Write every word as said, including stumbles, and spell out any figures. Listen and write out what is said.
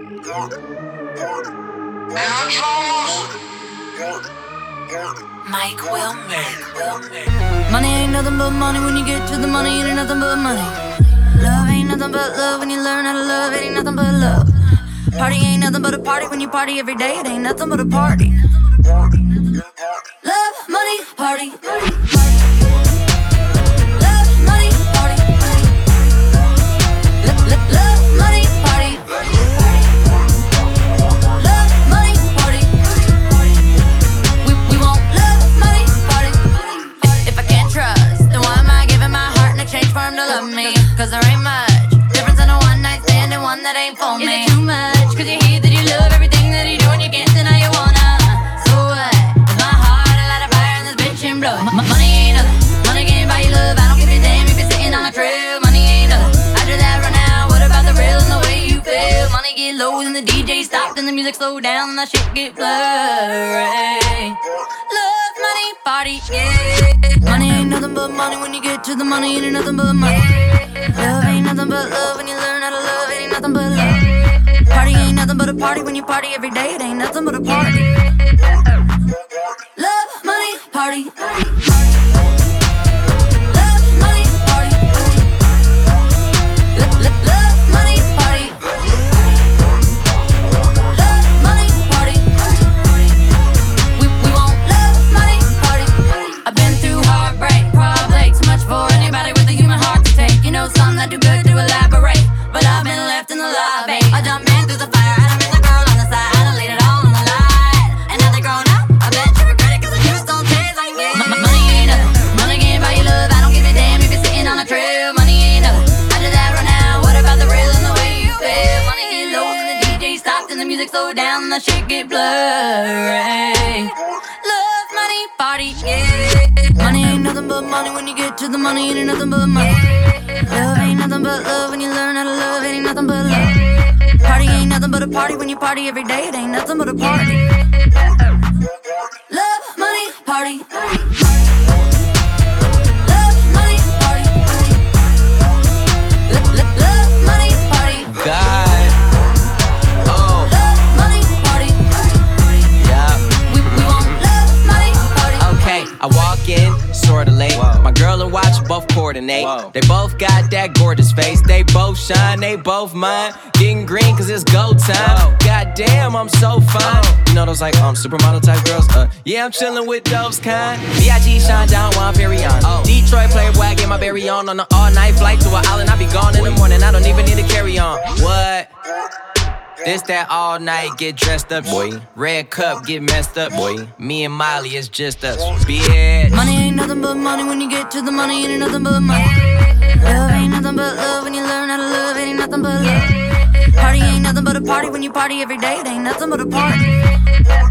Mike Wilmer. Money ain't nothing but money. When you get to the money, it ain't nothing but money. Love ain't nothing but love. When you learn how to love, it ain't nothing but love. Party ain't nothing but a party. When you party every day, it ain't nothing but a party. Love, money, party. Love, money, party. Love, love, money, party. Love, money, party. We, we want love, money, party. If I can't trust, then why am I giving my heart in exchange for him to love me? Cause there ain't much difference in a one night stand and one that ain't for me. Is it too much? Cause you hear that you love everything that you do and you can't deny you wanna. So what? Is my heart a light of fire and this bitch ain't blowing? M- money ain't nothing. Money can't buy you love. I don't give a damn if you're sitting on a trail. Money ain't nothing. After that run out, what about the real and the way you feel? Money get low and the D J stopped and the music slow down and that shit get blurry. Love, money, party, yeah. Money ain't nothing but money. When you get to the money, it ain't nothing but money. Love ain't nothing but love. When you learn how to love, it ain't nothing but love. Party ain't nothing but a party. When you party every day, it ain't nothing but a party. Love, money, party. Love, money, party. Love, love, love, money, party. Love, money, party. We, we want love, money, party. I've been through heartbreak, probably too much for anybody with a human heart to take. You know something that do good to elaborate, but I've been left in the lobby. I jumped in through the fire and I met the girl on the side. I done laid it all on the line, and now they're grown up. I bet you regret it cause the juice don't taste like me. M- money ain't nothing. Money can't buy you love. I don't give a damn if you're sitting on a trail. Money ain't nothing. After that run out, what about the real and the way you feel? Money get low and the D J stopped and the music slowed down and the shit get blurry. Love, money, party, yeah. Money ain't nothing but money. When you get to the money, it ain't nothing but money. Love ain't nothing but love. When you learn how to love, it ain't nothing but love. Party ain't nothing but a party. When you party every day, it ain't nothing but a party. Love, money, party. Love, money, party. Love, love, love, money, party. God. Oh. Love, money, party. Yeah. We, we want love, money, party. Okay, I walk in, sorta late. Whoa. My girl and watch both coordinate. Whoa. They both got that gorgeous face. They both shine, they both mine. Getting green cause it's go time. Whoa. God damn, I'm so fine. Whoa. You know those like um supermodel type girls? Uh, yeah, I'm chillin' with those kind. B I G shine down while I'm Perrion. Oh. Detroit playboy, I get my berry on. On an all-night flight to an island, I be gone in the morning. I don't even need to carry on. What? This that all night, get dressed up, boy. Red cup, get messed up, boy. Me and Molly, it's just us, bitch. Money ain't nothing but money. When you get to the money, it ain't nothing but money. Love ain't nothing but love. When you learn how to love, it ain't nothing but love. Party ain't nothing but a party. When you party every day, it ain't nothing but a party.